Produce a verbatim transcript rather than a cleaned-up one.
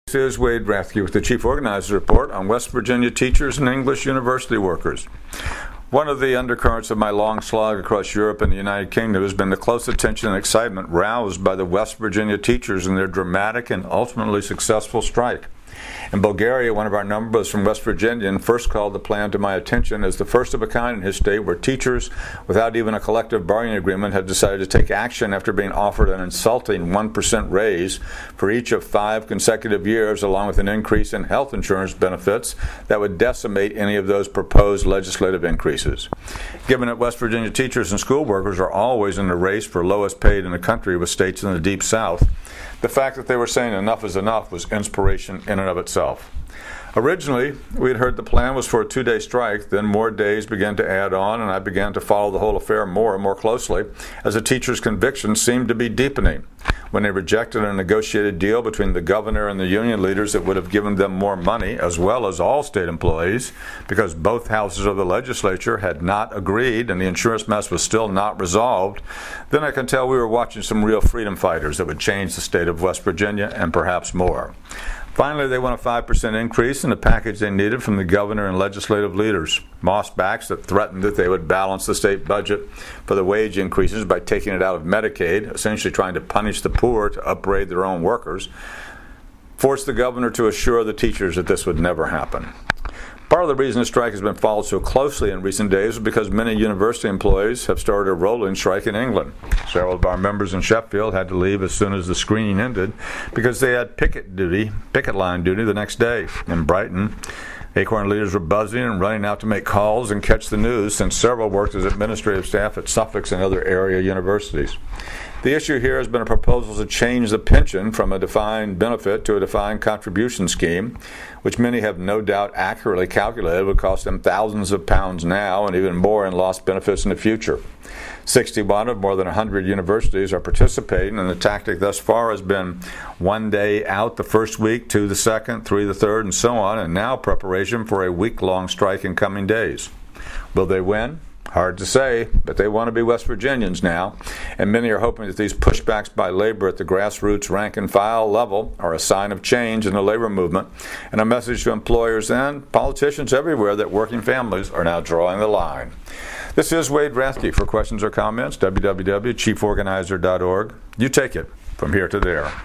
This is Wade Rathke with the Chief Organizer Report on West Virginia teachers and English university workers. One of the undercurrents of my long slog across Europe and the United Kingdom has been the close attention and excitement roused by the West Virginia teachers and their dramatic and ultimately successful strike. In Bulgaria, one of our numbers from West Virginia first called the plan to my attention as the first of a kind in his state where teachers, without even a collective bargaining agreement, had decided to take action after being offered an insulting one percent raise for each of five consecutive years, along with an increase in health insurance benefits that would decimate any of those proposed legislative increases. Given that West Virginia teachers and school workers are always in the race for lowest paid in the country with states in the Deep South, the fact that they were saying enough is enough was inspiration in and of itself. Originally, we had heard the plan was for a two-day strike, then more days began to add on, and I began to follow the whole affair more and more closely as the teachers' convictions seemed to be deepening. When they rejected a negotiated deal between the governor and the union leaders that would have given them more money, as well as all state employees, because both houses of the legislature had not agreed and the insurance mess was still not resolved, then I can tell we were watching some real freedom fighters that would change the state of West Virginia and perhaps more. Finally, they won a five percent increase in the package they needed from the governor and legislative leaders. Mossbacks that threatened that they would balance the state budget for the wage increases by taking it out of Medicaid, essentially trying to punish the poor to upbraid their own workers, forced the governor to assure the teachers that this would never happen. Part of the reason the strike has been followed so closely in recent days is because many university employees have started a rolling strike in England. Several of our members in Sheffield had to leave as soon as the screening ended because they had picket duty, picket line duty the next day. In Brighton, Acorn leaders were buzzing and running out to make calls and catch the news, since several worked as administrative staff at Suffolk and other area universities. The issue here has been a proposal to change the pension from a defined benefit to a defined contribution scheme, which many have no doubt accurately calculated would cost them thousands of pounds now and even more in lost benefits in the future. sixty-one of more than one hundred universities are participating, and the tactic thus far has been one day out the first week, two the second, three the third, and so on, and now preparation for a week-long strike in coming days. Will they win? Hard to say, but they want to be West Virginians now, and many are hoping that these pushbacks by labor at the grassroots rank-and-file level are a sign of change in the labor movement and a message to employers and politicians everywhere that working families are now drawing the line. This is Wade Rathke. For questions or comments, w w w dot chief organizer dot org. You take it from here to there.